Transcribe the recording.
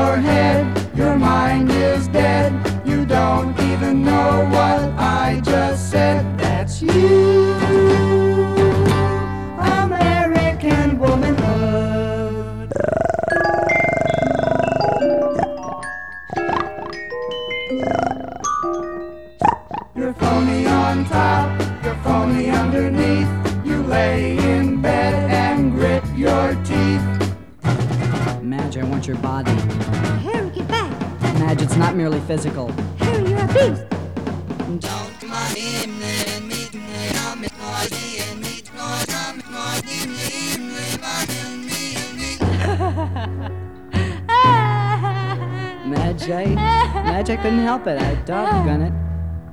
your head. Your mind is dead. You don't even know what I just said. That's you, American womanhood. You're phony on top, you're phony underneath. You lay in bed and grit your teeth. Madge, I want your body. Harry, get back. Madge, it's not merely physical. Harry, you're a beast. Madge, I couldn't help it. I doggone it.